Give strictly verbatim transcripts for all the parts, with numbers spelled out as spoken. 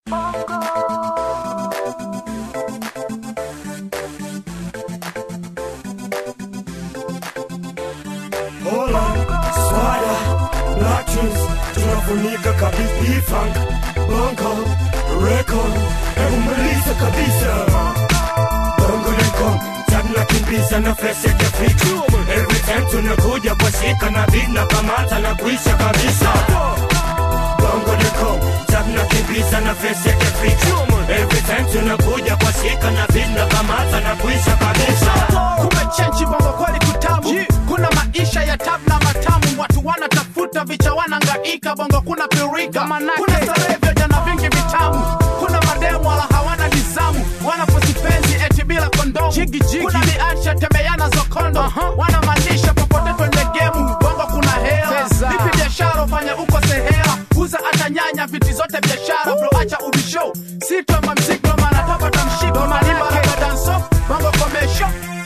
Hola, swada, latins, tunafunika kabisa E-Funk, bongo, record, umaliza kabisa. Bongo record, tabna kimbiza na fresh ya kifichu. Every time tunakuja kwa shika na beat na kamata na kuisha kabisa. Bongo record, tabna kimbiza na fresh ya kifichu. Every time tunakuja kwa shika na beat na kamata na kuisha kabisa. Kumechange bongo kweli kutamu. Kuna maisha ya tab na matamu. Watu wanatafuta vicha wanangaika. Bongo kuna pirika, kuna starehe vya na vingi vitamu. Kuna mademu wala hawana nizamu. Wanaposi penzi eti bila kondomu. Kuna miacha temeyana zokondo. uh-huh. Wanamaanisha popote twende gemu. Bongo kuna hela, lipi biashara ufanya uko sehela. Uza ata nyanya viti zote biashara. Bro acha ubisho, sito mamziko mana topa tamshiko. Maniba haka danso, bongo komesho.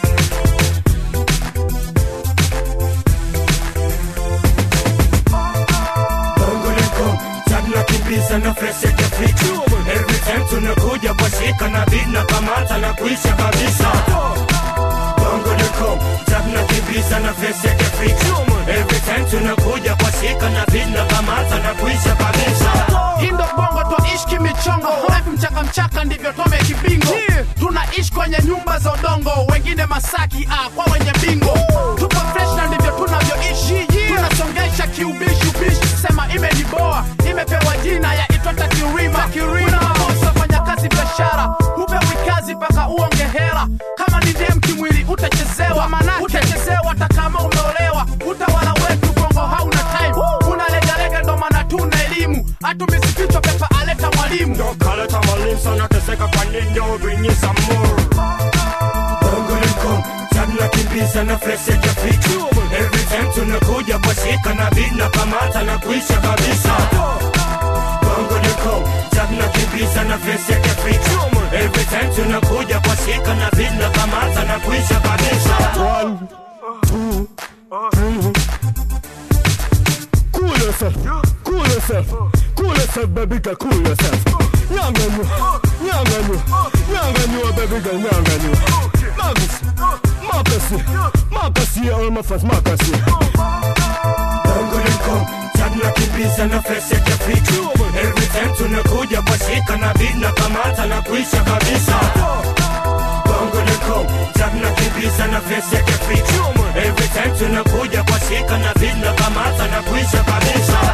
Kimbiza na fresh ya kifichu. Every time tunakuja kwa shika na beat na kamata na kuisha kabisa. Bongo dot com, tabna kimbiza na fresh ya kifichu. Every time tunakuja kwa shika na beat na kamata na kuisha kabisa. Indo bongo twaishi kimichongo. Life mchaka mchaka ndivyo tome kibingo. Tunaishi kwenye nyumba za udongo. Wengine Masaki ah, kwa wenye bingo. Tupo fresh na ndivyo tunavyoishi. Tunasongesha kiubishi ubishi. Sema imeniboa, imepewa jina ya itwata kirima. Kuna mabosa fanya kazi biashara. Upewi kazi paka uonge hela. Kama ni dem kimwili utachezewa. Utachezewa hata kama umeolewa. Utawala wetu bongo hauna time. Unalegalega ndo maana tuna elimu. Atumisi kichwa pepa aleta mwalimu. Ndo kaleta mwalimu sana teseka kwa nini bring you some more. Bongo dot com, tabna kimbiza na fresh ya kifichu. Every time tunakuja kwa shika na beat na kamata na kuisha kabisa. Bongo dot com, tabna kimbiza na fresh ya kifichu. Every time tunakuja kwa shika na beat na kamata na kuisha kabisa. One, two, three. Cool yourself, cool yourself, cool yourself, baby girl, cool yourself. Nyanganyo, nyanganyo, nyanganyo, baby girl, nyanganyo. Magus, Makasi, Makasi, all my fans, Makasi. Bongo dot com, tabna kimbiza na fresh ya kifichu. Every time tunakuja kwa shika na beat na kamata na kuisha kabisa. Bongo dot com, tabna kimbiza na fresh ya kifichu. Every time tunakuja kwa shika na beat na kamata na kuisha kabisa.